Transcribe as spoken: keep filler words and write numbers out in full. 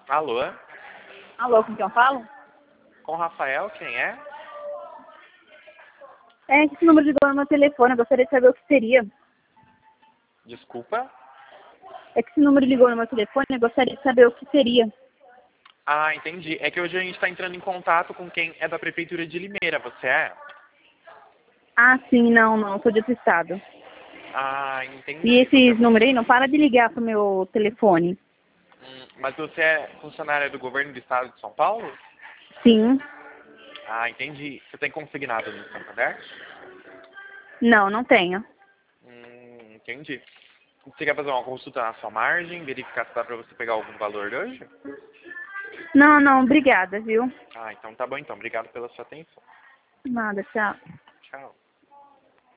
Alô? Alô, com quem eu falo? Com o Rafael, quem é? É, esse número ligou no meu telefone, eu gostaria de saber o que seria. Desculpa? É que esse número ligou no meu telefone, eu gostaria de saber o que seria. Ah, entendi. É que hoje a gente está entrando em contato com quem é da Prefeitura de Limeira, você é? Ah, sim, não, não, eu sou de outro estado. Ah, E entendi. Você é esses fun- números aí não para de ligar pro meu telefone. Hum, mas você é funcionária do governo do estado de São Paulo? Sim. Ah, entendi. Você tem consignado no Santander? Não, não tenho. Hum, entendi. Você quer fazer uma consulta na sua margem, verificar se dá para você pegar algum valor hoje? Não, não, obrigada, viu? Ah, então tá bom então. Obrigado pela sua atenção. Nada, tchau. Tchau.